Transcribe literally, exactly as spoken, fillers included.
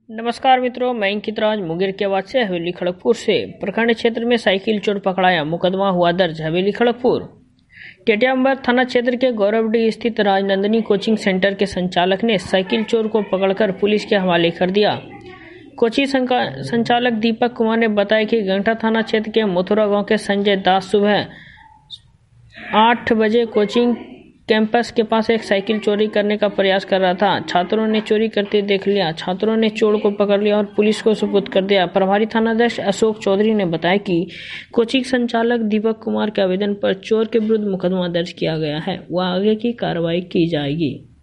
नमस्कार मित्रों, मैं अंकित राज मुंगेर के आवाज से हवेली खड़गपुर से। प्रखंड क्षेत्र में साइकिल चोर पकड़ाया, मुकदमा हुआ दर्ज। हवेली खड़गपुर टेटियांबर थाना क्षेत्र के गौरवडी स्थित राजनंदिनी कोचिंग सेंटर के संचालक ने साइकिल चोर को पकड़कर पुलिस के हवाले कर दिया। कोचिंग संचालक दीपक कुमार ने बताया कि गंगटा थाना क्षेत्र के मथुरा गांव के संजय दास सुबह आठ बजे कोचिंग कैंपस के पास एक साइकिल चोरी करने का प्रयास कर रहा था। छात्रों ने चोरी करते देख लिया। छात्रों ने चोर को पकड़ लिया और पुलिस को सुपुर्द कर दिया। प्रभारी थानाध्यक्ष अशोक चौधरी ने बताया कि कोचिंग संचालक दीपक कुमार के आवेदन पर चोर के विरुद्ध मुकदमा दर्ज किया गया है। वह आगे की कार्रवाई की जाएगी।